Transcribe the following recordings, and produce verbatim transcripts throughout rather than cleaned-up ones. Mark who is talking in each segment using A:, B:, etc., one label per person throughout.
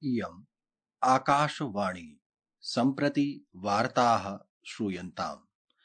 A: इयम् आकाशवाणी सम्प्रति वार्ताः श्रूयन्ताम्।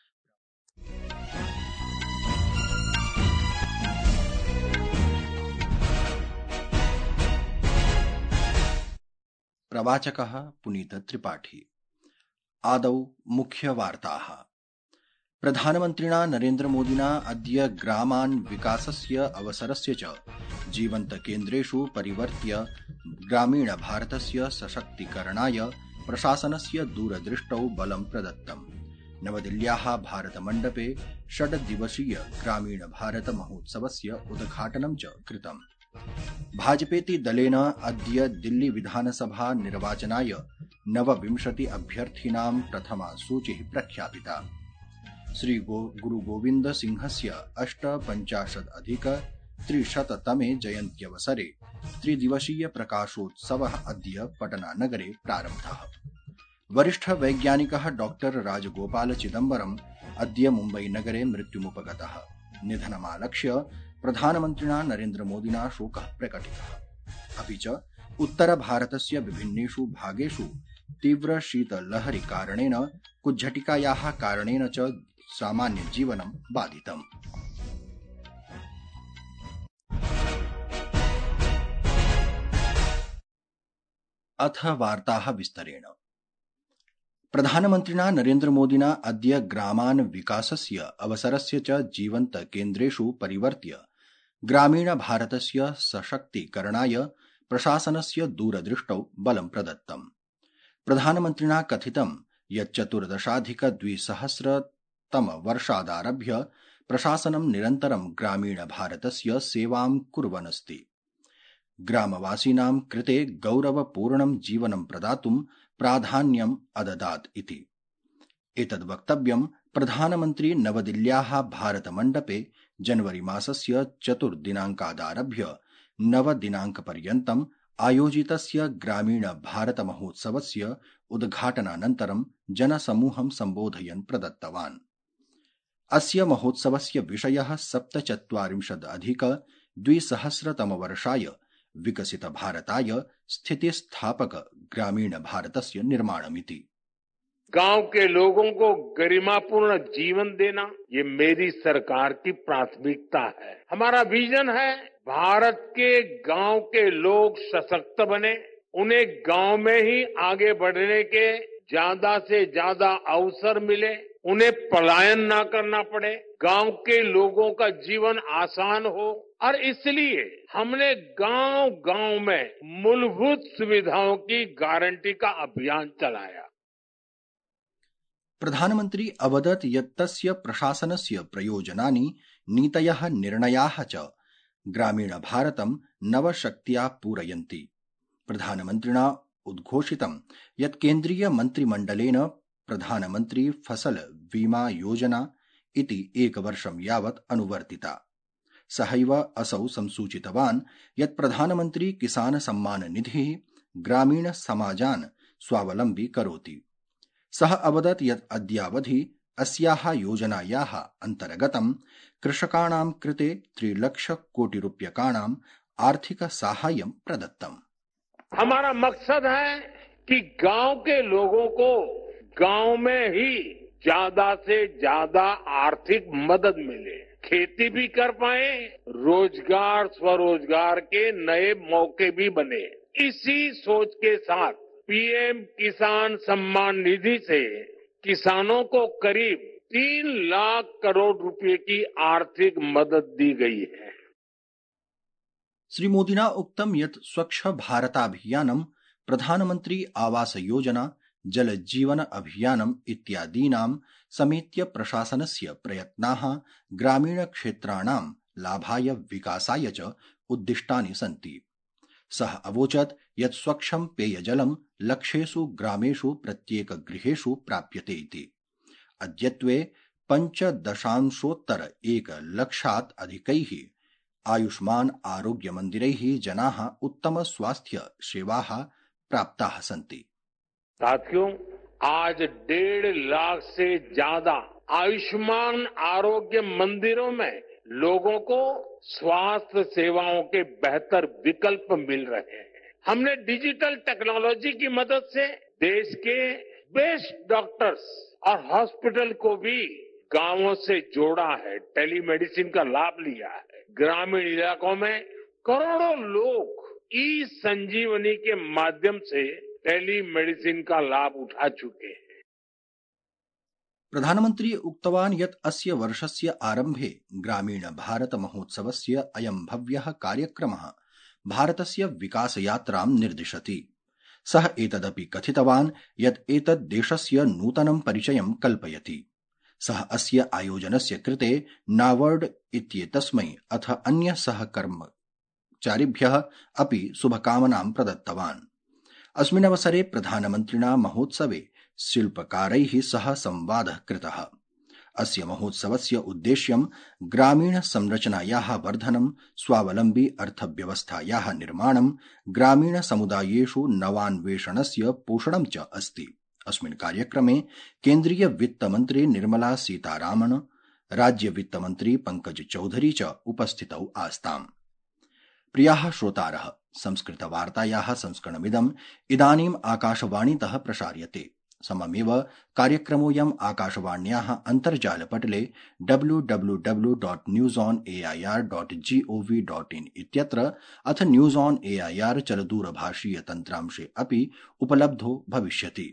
A: प्रवाचकः पुनीत त्रिपाठी। आदौ मुख्यवार्ताः। प्रधानमन्त्रिणा नरेन्द्रमोदिना अद्य ग्रामान् विकासस्य अवसरस्य च जीवन्तकेन्द्रेषु परिवर्त्य ग्रामीणभारतस्य सशक्तीकरणाय प्रशासनस्य दूरदृष्टौ बलं प्रदत्तम्। नवदिल्ल्याः भारतमण्डपे षड्दिवसीय ग्रामीणभारतमहोत्सवस्य उद्घाटनं च कृतम्। भाजपेति दलेन अद्य दिल्ली विधानसभा निर्वाचनाय नवविंशति अभ्यर्थिनां प्रथमा सूचिः प्रख्यापिता। श्री गुरुगोविन्द सिंहस्य अष्टपञ्चाशदधिक त्रिशततमे जयन्त्यवसरे त्रिदिवसीय प्रकाशोत्सवः अद्य पटनानगरे प्रारब्धः। वरिष्ठ वैज्ञानिकः डॉक्टर राजगोपाल चिदम्बरम् अद्य मुम्बईनगरे मृत्युमुपगतः। निधनमालक्ष्य प्रधानमन्त्रिणा नरेन्द्रमोदिना शोकः प्रकटितः। अपि च उत्तरभारतस्य विभिन्नेषु भागेषु तीव्र शीतलहरी कारणेन कुज्झटिकायाः कारणेन च सामान्यजीवनं बाधितम्। अथ वार्ताः विस्तरेण। प्रधानमन्त्रिणा नरेन्द्रमोदिना अद्य ग्रामान् विकासस्य अवसरस्य च जीवन्तकेन्द्रेषु परिवर्त्य ग्रामीणभारतस्य सशक्तीकरणाय प्रशासनस्य दूरदृष्टौ बलं प्रदत्तम्। प्रधानमन्त्रिणा कथितं यत् चतुर्दशाधिकद्विसहस्रतमवर्षादारभ्य प्रशासनं निरन्तरं ग्रामीणभारतस्य सेवां कुर्वन्नस्ति। ग्रामवासीनां कृते गौरवपूर्णं जीवनं प्रदातुं प्राधान्यम् अददात् इति। एतद् वक्तव्यं प्रधानमन्त्री नवदिल्ल्याः भारतमण्डपे जनवरी मासस्य चतुर्दिनाङ्कादारभ्य नवदिनाङ्कपर्यन्तम् आयोजितस्य ग्रामीणभारतमहोत्सवस्य उद्घाटनानन्तरं जनसमूहं सम्बोधयन् प्रदत्तवान्। अस्य महोत्सवस्य विषयः सप्तचत्वारिंशदधिक द्विसहस्रतमवर्षाय विकसितभारताय स्थितिस्थापक ग्रामीणभारतस्य निर्माणमिति।
B: गांव के लोगों को गरिमापूर्ण जीवन देना ये मेरी सरकार की प्राथमिकता है। हमारा विजन है भारत के गांव के लोग सशक्त बने, उन्हें गांव में ही आगे बढ़ने के ज्यादा से ज्यादा अवसर मिले, उन्हें पलायन ना करना पड़े, गांव के लोगों का जीवन आसान हो। और इसलिए हमने गांव गांव में मूलभूत सुविधाओं की गारंटी का अभियान चलाया।
A: प्रधानमन्त्री अवदत् यत् तस्य प्रशासनस्य प्रयोजनानि नीतयः निर्णयाः च ग्रामीणभारतं नवशक्त्या पूरयन्ति। प्रधानमन्त्रिणा उद्घोषितं यत् केन्द्रीय मन्त्रिमण्डलेन प्रधानमन्त्री फसल बीमा योजना इति एकवर्षं यावत् अनुवर्तिता। सहैव असौ संसूचितवान् यत् प्रधानमन्त्री किसान सम्मान निधिः ग्रामीण समाजान् स्वावलम्बी करोति। सः अवदत् यत् अद्यावधि अस्याः योजनायाः अन्तर्गतं कृषकाणां कृते त्रिलक्ष कोटि रूप्यकाणां आर्थिक साहाय्यं प्रदत्तम्।
B: हमारा मकसद है कि गांव के लोगों को गांव में ही ज्यादा से ज्यादा आर्थिक मदद मिले, खेती भी कर पाए, रोजगार स्वरोजगार के नए मौके भी बने। इसी सोच के साथ पीएम किसान सम्मान निधि से किसानों को करीब तीन लाख करोड़ रुपए की आर्थिक मदद दी गई है।
A: श्री मोदिना उक्तं यत् स्वच्छ भारताभियानं, प्रधानमन्त्री आवास योजना, जल जीवन अभियानम् इत्यादीनां समेत्य प्रशासनस्य प्रयत्नाः ग्रामीणक्षेत्राणां लाभाय विकासाय च उद्दिष्टानि सन्ति। सः अवोचत् यत् स्वच्छं पेयजलं लक्षेषु ग्रामेषु प्रत्येक गृहेषु प्राप्यते इति। अद्यत्वे पञ्चदशांशोत्तर एक लक्षात् अधिकैः आयुष्मान आरोग्य मंदिरैः जनाः उत्तम स्वास्थ्य सेवाः प्राप्ताः सन्ति।
B: साथियों, आज डेढ़ लाख से ज्यादा आयुष्मान आरोग्य मंदिरों में लोगों को स्वास्थ्य सेवाओं के बेहतर विकल्प मिल रहे हैं। हमने डिजिटल टेक्नोलॉजी की मदद से देश के बेस्ट डॉक्टर्स और हॉस्पिटल को भी गांवों से जोड़ा है, टेलीमेडिसिन का लाभ लिया है। ग्रामीण इलाकों में करोड़ों लोग ई संजीवनी के माध्यम से टेलीमेडिसिन का लाभ उठा चुके हैं।
A: प्रधानमन्त्री उक्तवान् यत् अस्य वर्षस्य आरम्भे ग्रामीण भारत महोत्सवस्य अयं भव्यः कार्यक्रमः भारतस्य विकासयात्रां निर्दिशति। सः एतदपि कथितवान् यत् एतत् देशस्य नूतनं परिचयं कल्पयति। सः अस्य आयोजनस्य कृते नाबार्ड इत्येतस्मै अथ अन्य सहकर्मचारिभ्यः अपि शुभकामनां प्रदत्तवान्। अस्मिन् अवसरे प्रधानमन्त्रिणा महोत्सवे शिल्पकारैः सह संवादः कृतः। अस्य महोत्सवस्य उद्देश्यं ग्रामीण संरचनायाः वर्धनं, स्वावलम्बी अर्थव्यवस्थायाः निर्माणं, ग्रामीण समुदायेषु नवान्वेषणस्य पोषणं च अस्ति। अस्मिन् कार्यक्रमे केन्द्रीय वित्तमन्त्री निर्मला सीतारामन, राज्य वित्तमन्त्री पंकज चौधरी च उपस्थितौ आस्ताम्। प्रियाः श्रोतारः, संस्कृतवार्तायाः संस्करणमिदम् इदानीम् आकाशवाणीतः प्रसार्यते। सममेव कार्यक्रमोऽयम् आकाशवाण्याः अन्तर्जालपटले W W W dot news on A I R dot G O V dot in इत्यत्र अथ news on A I R चलदूरभाषीय तन्त्रांशे अपि उपलब्धो भविष्यति।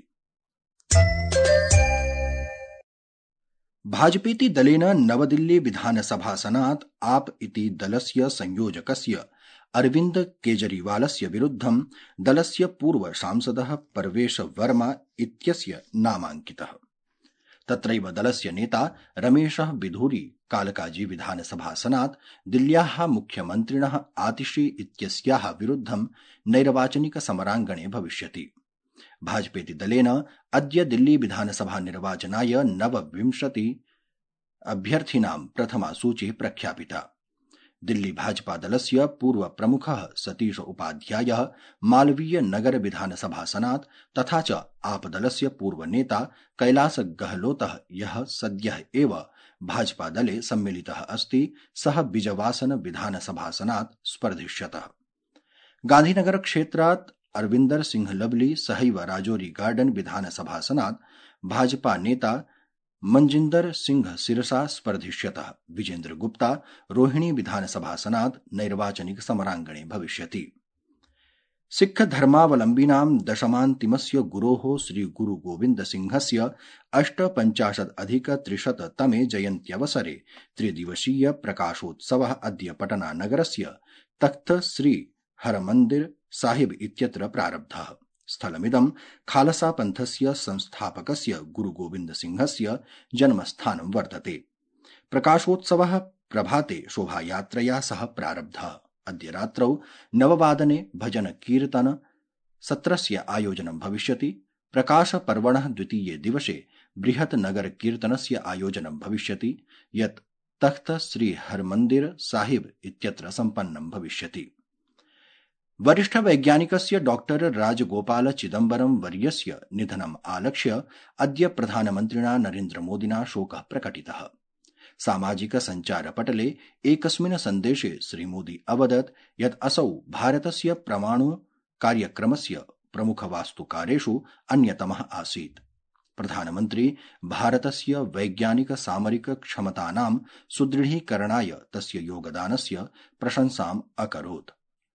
A: भाजपेति दलेन नवदिल्ली विधानसभासनात् आप इति दलस्य संयोजकस्य अरविन्द केजरीवालस्य विरुद्धं दलस्य पूर्व सांसदः परवेश वर्मा इत्यस्य नामाङ्कितः। तत्रैव दलस्य नेता रमेशः बिधूरी कालकाजी विधानसभासनात् दिल्ल्याः मुख्यमन्त्रिणः आतिशी इत्यस्याः विरुद्धं नैर्वाचनिक समराङ्गणे भविष्यति। भाजपेति दलेन अद्य दिल्ली विधानसभा निर्वाचनाय नवविंशति अभ्यर्थिनां प्रथमा सूची प्रख्यापिता। दिल्ली भाजपा दलस्य पूर्व प्रमुखः सतीश उपाध्यायः मालवीय नगर विधानसभासनात् तथा च आप दलस्य पूर्व नेता कैलास गहलोतः यः सद्यः एव भाजपा दले सम्मिलितः अस्ति, सः बिजवासन विधानसभासनात् स्पर्धिष्यतः। गांधीनगर क्षेत्रात् अरविंदर सिंह लवली सहैव राजौरी गार्डन विधानसभासनात् भाजपा नेता मंजिंदर सिंह सिरसा स्पर्धिष्यतः। विजेन्द्र गुप्ता रोहिणी विधानसभासनात् नैर्वाचनिक समराङ्गणे भविष्यति। सिक्ख धर्मावलम्बिनां दशमान्तिमस्य गुरोः श्री गुरु गोविन्द सिंहस्य अष्टपञ्चाशदधिक त्रिशततमे जयन्त्यवसरे त्रिदिवसीय प्रकाशोत्सवः अद्य पटना नगरस्य तख्त श्री हरमन्दिर साहिब इत्यत्र प्रारब्धः। स्थलमिदं खालसा पंथस्य संस्थापकस्य गुरु गोविन्द सिंहस्य जन्मस्थानं वर्तते। प्रकाशोत्सवः प्रभाते शोभायात्रया सह प्रारब्धः। अद्य रात्रौ नववादने भजन कीर्तन सत्रस्य आयोजनं भविष्यति। प्रकाश पर्वणः द्वितीये दिवसे बृहत् नगर कीर्तनस्य आयोजनं भविष्यति, यत् तख्त श्री हरमन्दिर साहिब इत्यत्र सम्पन्नं भविष्यति। वरिष्ठ वैज्ञानिकस्य डॉक्टर राजगोपाल चिदम्बरम वर्यस्य निधनम् आलक्ष्य अद्य प्रधानमन्त्रिणा नरेन्द्र मोदिना शोकः प्रकटितः। सामाजिक सञ्चारपटले एकस्मिन् सन्देशे श्रीमोदी अवदत् यत् असौ भारतस्य परमाणु कार्यक्रमस्य प्रमुखवास्तुकारेषु अन्यतमः आसीत्। प्रधानमन्त्री भारतस्य वैज्ञानिक सामरिक क्षमतानां सुदृढीकरणाय तस्य योगदानस्य प्रशंसाम् अकरोत्।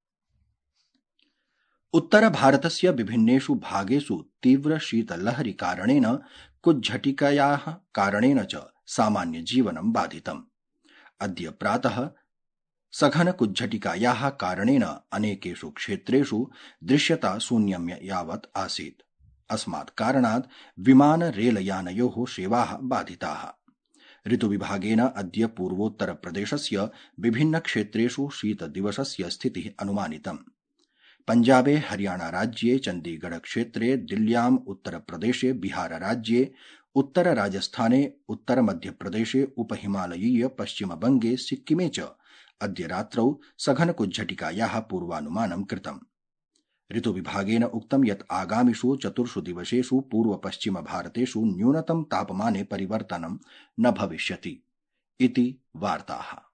A: उत्तर भारतस्य विभिन्नेषु भागेषु तीव्र शीतलहरी कारणेन कुज्झटिकायाः कारणेन च सामान्य जीवनं बाधितम्। अद्य प्रातः सघन कुज्झटिकायाः कारणेन अनेकेषु क्षेत्रेषु दृश्यता शून्यं यावत् आसीत्। अस्मात् कारणात् विमान रेलयानयोः सेवाः बाधिताः। ऋतुविभागेन अद्य पूर्वोत्तर प्रदेशस्य विभिन्न क्षेत्रेषु शीतदिवसस्य स्थितिः अनुमानितम्। पंजाबे हरियाणा राज्ये चंडीगढ़ क्षेत्रे, दिल्ल्याम् उत्तर प्रदेशे, बिहार राज्ये, उत्तर राजस्थाने, उत्तर मध्य प्रदेशे, उपहिमालयीय पश्चिम बंगे, सिक्किमे च अद्य रात्रौ सघन कुज्झटिकायाः पूर्वानुमानं कृतम्। ऋतुविभागेन उक्तं यत् आगामिषु चतुर्षु दिवसेषु पूर्व पश्चिम भारतेषु न्यूनतम तापमाने परिवर्तनं न भविष्यति इति वार्ताः।